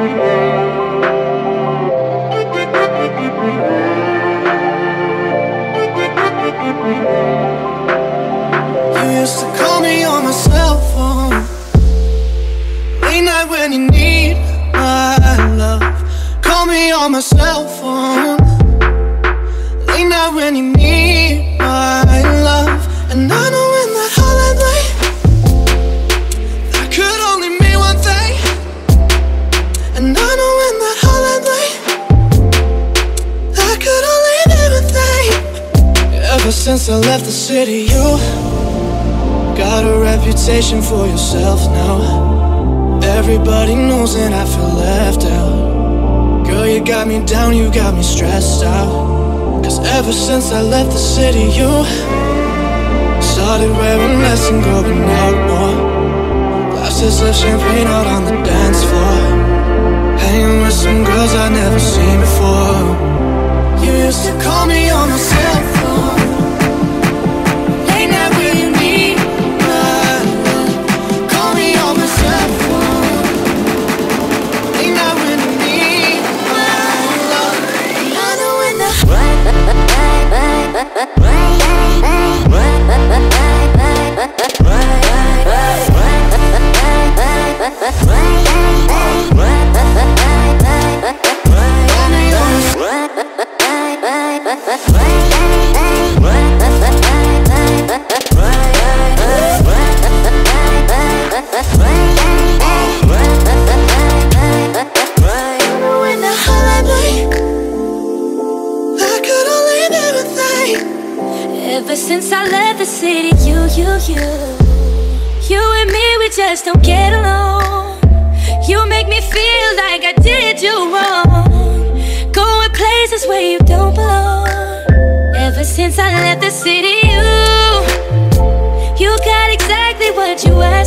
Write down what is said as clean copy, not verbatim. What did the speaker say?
You used to call me on my cell phone late night when you need my love. Call me on my cell phone late night when you need my love. And I know in that hotline bling that could only mean one thing. And I know in that hotline bling that could only mean one thing. Ever since I left the city, you got a reputation for yourself now. Everybody knows and I feel left out. Girl, you got me down, you got me stressed out. Cause ever since I left the city, you started wearing less and going out more. Glasses of champagne out on the dance floor, hanging with some girls I'd never seen before. You used to call me on my cell phone late night when you need my love. Call me on my cell phone late night when you need my love. I know when the Ever since I left the city, you and me, we just don't get along. You make me feel like I did you wrong, going places where you don't belong. Ever since I left the city, you got exactly what you asked